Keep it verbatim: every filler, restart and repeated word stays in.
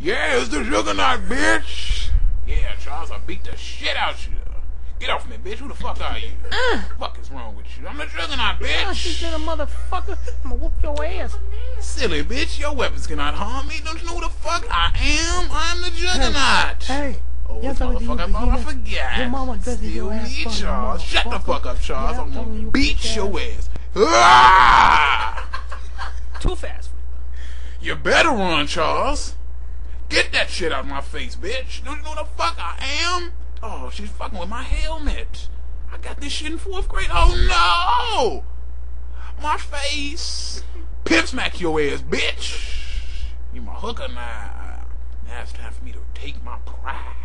Yeah, it's the Juggernaut, bitch. Yeah, Charles, I beat the shit out you. Get off me, bitch. Who the fuck are you? Uh, What the fuck is wrong with you? I'm the Juggernaut, gosh, you bitch. little motherfucker. I'm gonna whoop your ass. Silly bitch, your weapons cannot harm me. Don't you know who the fuck I am? I'm the Juggernaut. Hey. Oh, Yes, I was motherfucker, I you, thought I Virginia. forgot. Your mama dressed Still your ass me, funny, Charles. Shut the motherfucker. fuck up, Charles. Yeah, I'm telling gonna you, beat bitch your ass. ass. Ah! Too fast. You better run, Charles. Get that shit out of my face, bitch. Don't you know who the fuck I am? Oh, she's fucking with my helmet. I got this shit in fourth grade. Oh, no! My face. Pimp smack your ass, bitch. You my hooker now. Now it's time for me to take my pride.